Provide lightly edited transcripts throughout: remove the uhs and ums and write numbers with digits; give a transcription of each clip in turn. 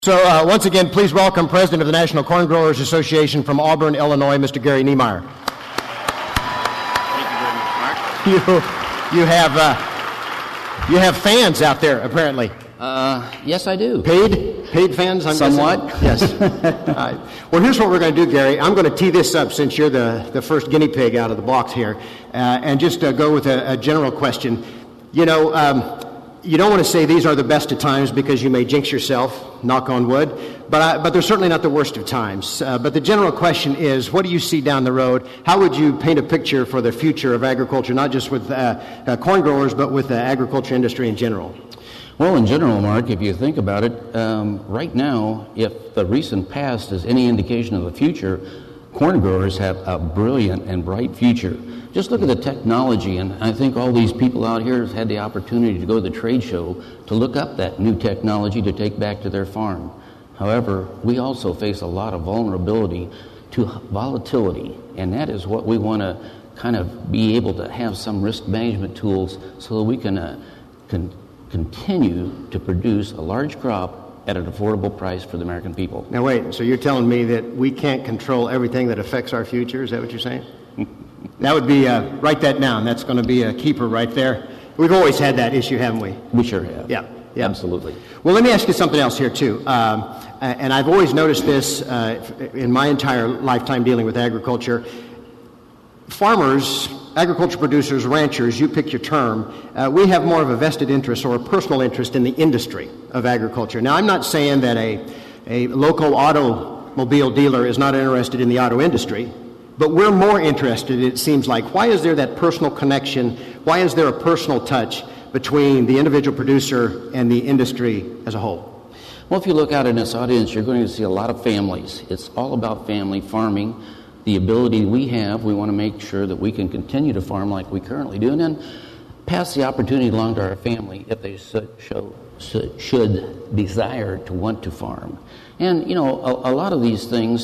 So once again, please welcome President of the National Corn Growers Association from Auburn, Illinois, Mr. Gary Niemeyer. Thank you very much, You have fans out there, apparently. Yes, I do. Paid fans? I'm Somewhat. Guessing? Yes. Well, here's what we're going to do, Gary. I'm going to tee this up since you're the first guinea pig out of the box here, and just go with a general question. You know, you don't want to say these are the best of times because you may jinx yourself, knock on wood, but they're certainly not the worst of times. But the general question is, what do you see down the road? How would you paint a picture for the future of agriculture, not just with corn growers, but with the agriculture industry in general? Well, in general, Mark, if you think about it, right now, if the recent past is any indication of the future, corn growers have a brilliant and bright future. Just look at the technology, and I think all these people out here have had the opportunity to go to the trade show to look up that new technology to take back to their farm. However, we also face a lot of vulnerability to volatility, and that is what we want to kind of be able to have some risk management tools so that we can continue to produce a large crop at an affordable price for the American people. Now wait, so you're telling me that we can't control everything that affects our future? Is that what you're saying? That would be, write that down. That's going to be a keeper right there. We've always had that issue, haven't we? We sure have. Yeah. Absolutely. Well, let me ask you something else here, too. And I've always noticed this in my entire lifetime dealing with agriculture. Farmers, agriculture producers, ranchers, you pick your term, we have more of a vested interest or a personal interest in the industry of agriculture. Now, I'm not saying that a local automobile dealer is not interested in the auto industry, but we're more interested, it seems like. Why is there that personal connection? Why is there a personal touch between the individual producer and the industry as a whole? Well, if you look out in this audience, you're going to see a lot of families. It's all about family farming. The ability we have, we want to make sure that we can continue to farm like we currently do, and then pass the opportunity along to our family if they should desire to want to farm. And, you know, a lot of these things,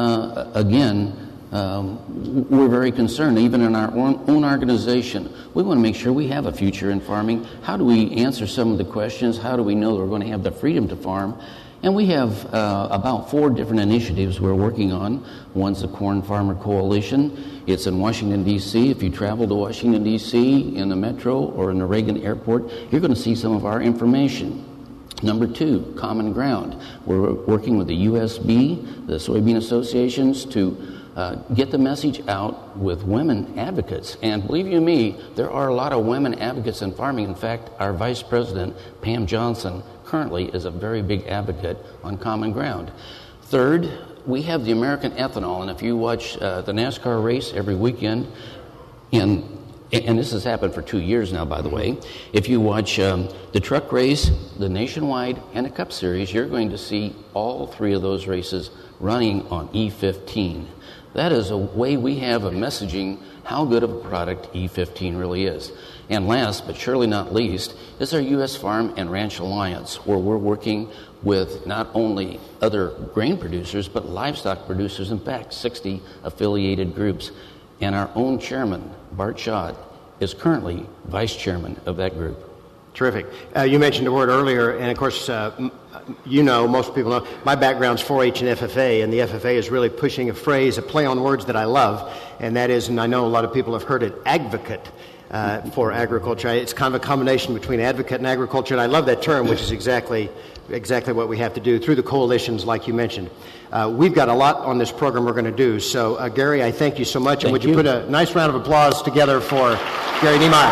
we're very concerned, even in our own organization. We want to make sure we have a future in farming. How do we answer some of the questions? How do we know that we're going to have the freedom to farm? And we have about 4 different initiatives we're working on. One's the Corn Farmer Coalition. It's in Washington, D.C. If you travel to Washington, D.C. in the metro or in the Reagan Airport, you're going to see some of our information. Number 2, Common Ground. We're working with the USB, the soybean associations, to get the message out with women advocates. And believe you me, there are a lot of women advocates in farming. In fact, our Vice President, Pam Johnson, currently is a very big advocate on Common Ground. Third, we have the American Ethanol. And if you watch the NASCAR race every weekend, and this has happened for 2 years now, by the way, if you watch the truck race, the Nationwide, and the Cup Series, you're going to see all 3 of those races running on E15. That is a way we have of messaging how good of a product E15 really is. And last, but surely not least, is our U.S. Farm and Ranch Alliance, where we're working with not only other grain producers, but livestock producers, in fact, 60 affiliated groups. And our own chairman, Bart Schott, is currently vice chairman of that group. Terrific. You mentioned the word earlier, and of course, you know, most people know, my background's 4-H and FFA, and the FFA is really pushing a phrase, a play on words that I love, and that is, and I know a lot of people have heard it, advocate for agriculture. It's kind of a combination between advocate and agriculture, and I love that term, which is exactly what we have to do through the coalitions like you mentioned. We've got a lot on this program we're going to do, so Gary, I thank you so much, and would you put a nice round of applause together for Gary Niemeyer.